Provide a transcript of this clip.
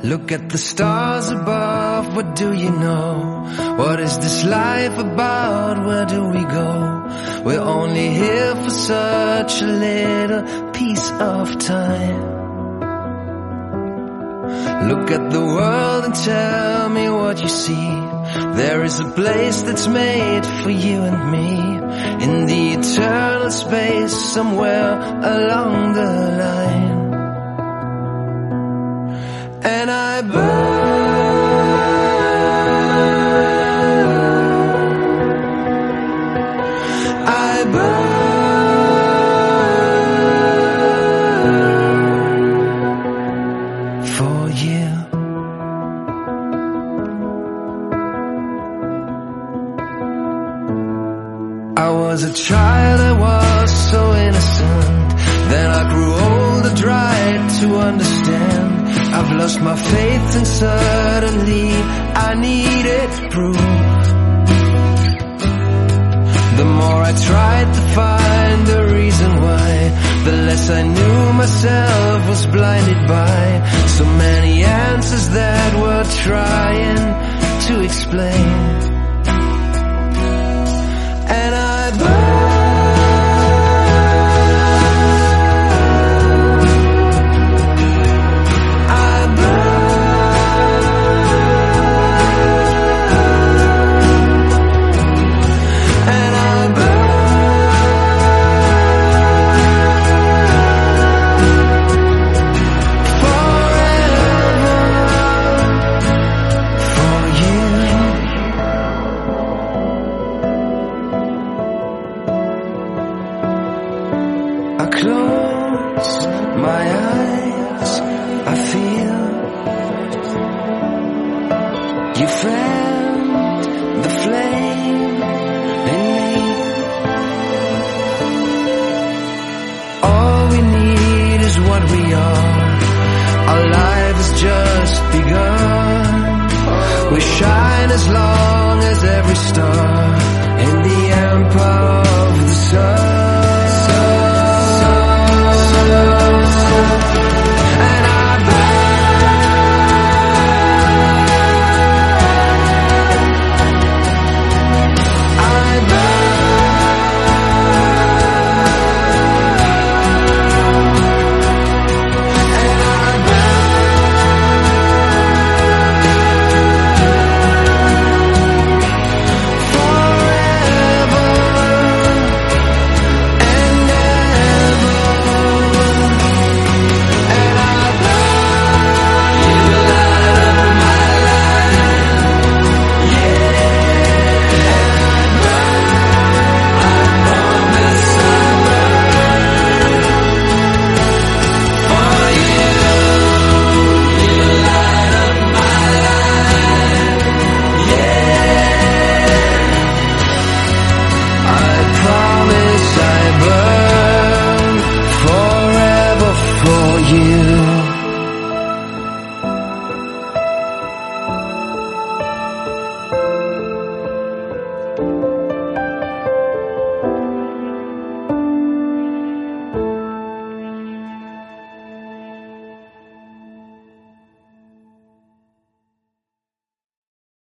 Look at the stars above, what do you know? What is this life about? Where do we go? We're only here for such a little piece of time. Look at the world and tell me what you see. There is a place that's made for you and me, in the eternal space somewhere along the line. And I burn, I burn for you. I was a child, I was so innocent. Then I grew old, I tried to understand. I've lost my faith and suddenly I needed proof. The more I tried to find the reason why, the less I knew myself was blinded by so many answers that were trying to explain. And I burn, I close my eyes, I feel you found the flame in me. All we need is what we are. Our life has just begun. We shine as long as every star in the empire